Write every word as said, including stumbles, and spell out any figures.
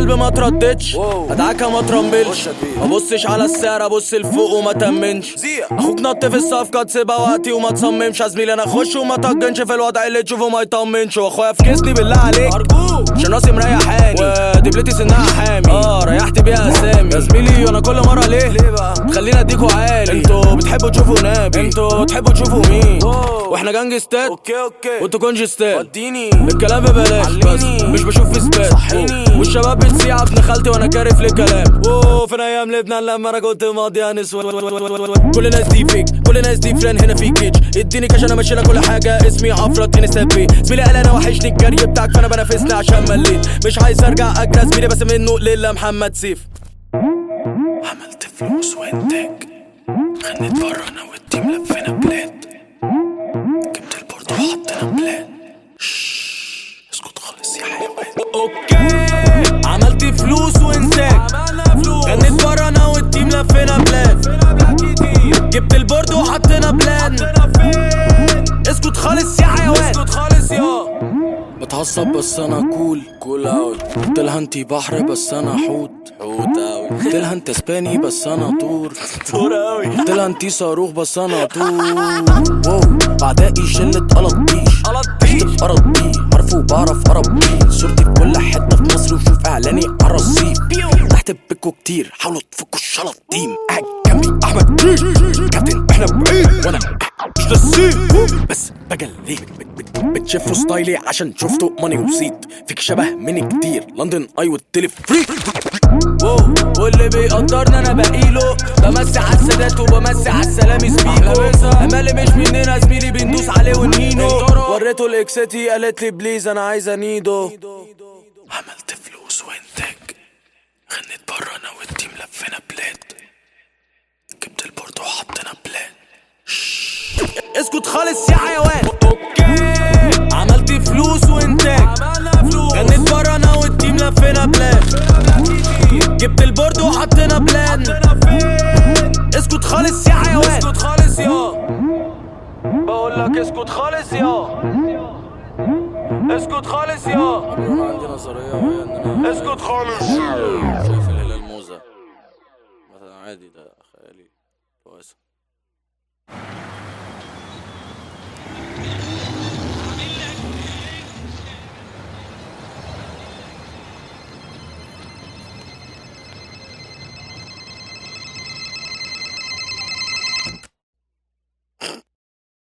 قلبي ما ترددش، ادعكها ما ترملش، مبصش على السعر ابص لفوق وما تمنش. اخوك نط في الصفقة تسيبها وقتي وما تصممش، يا زميلي انا اخش وما طجنش في الوضع اللي تشوفه ما يطمنش. واخويا في كيسني بالله عليك عشان راسي مريحاني ودبلتي سنها حامي، اه ريحت بيها اسامي. يا زميلي انا كل مرة ليه ليه بقى خلينا اديكوا عالي، انتوا بتحبوا تشوفوا نبي، انتوا تحبوا تشوفوا مين، واحنا جانجستات اوكي اوكي وانتوا كونجستات. وديني الكلام ببلاش بس مش بشوف في سبات، والشباب بتسيع ابن خالتي وانا كارف للكلام. اوه فين ايام لبنان لما انا كنت ماضي انسود. كل الناس دي فيك، كل الناس دي فران هنا في كيتش، اديني كاش انا ماشي كل حاجه. اسمي عفرت اني سبي زميلي قال انا وحشني الجري بتاعك فانا بنافسني عشان مليت، مش عايز ارجع اجرى زميلي بس منه لله محمد سيف. عملت فلوس وانتاج غنيت بره انا والتيم لفينا بلاد، جبت البورد وحطينا بلان. اسكت خالص يا حيوان. اوكي عملت فلوس وانتاج غنيت بره انا والتيم لفينا بلاد، جبت البورد وحطينا بلان. اسكت خالص يا حيوان. اسكت خالص يا بتعصب بس انا كول كول اوي، قلتلها انتي بحر بس انا حوت حوت اوي، قلتلها انت اسباني بس انا طور طور اوي، قلتلها انتي صاروخ بس انا طور. واو بعدائي شلة قلطيش قلطيش ارضي عارفه بعرف اربي، صورتي في كل حتة في مصر وشوف اعلاني على الرصيف. تحت بكوا كتير حاولوا تفكوا الشلاطين، قاعد جنبي احمد كابتن احنا بعيد وانا مش نسيب بس بجليك. بتشوفوا ستايلي عشان شفتوا ماني وصيت، فيك شبه مني كتير لندن اي والتلف فري. واو واللي بيقدرني انا بقيله، بمسي على السادات وبمسي على السلامي سبيكو. امالي مش مننا زميلي بندوس عليه ونهينه، وريته الاكساتي قالت لي بليز انا عايزه نيدو. عملت فلوس وانتاج غنيت بره انا والتيم لفينا بلاد، جبت البورد وحطينا بلان. اسكت خالص يا حيوان. اوكي عملت فلوس وانتاج غنيت بره انا والتيم لفينا بلان، جبت البورد وحطينا بلان. اسكت خالص يا حيوان. اسكت خالص يا بقولك اسكت خالص يا اسكت خالص يا انا عندي نظريه وهي ان انا اسكت خالص. شايف الهلال موزه مثلا عادي ده خيالي كويس.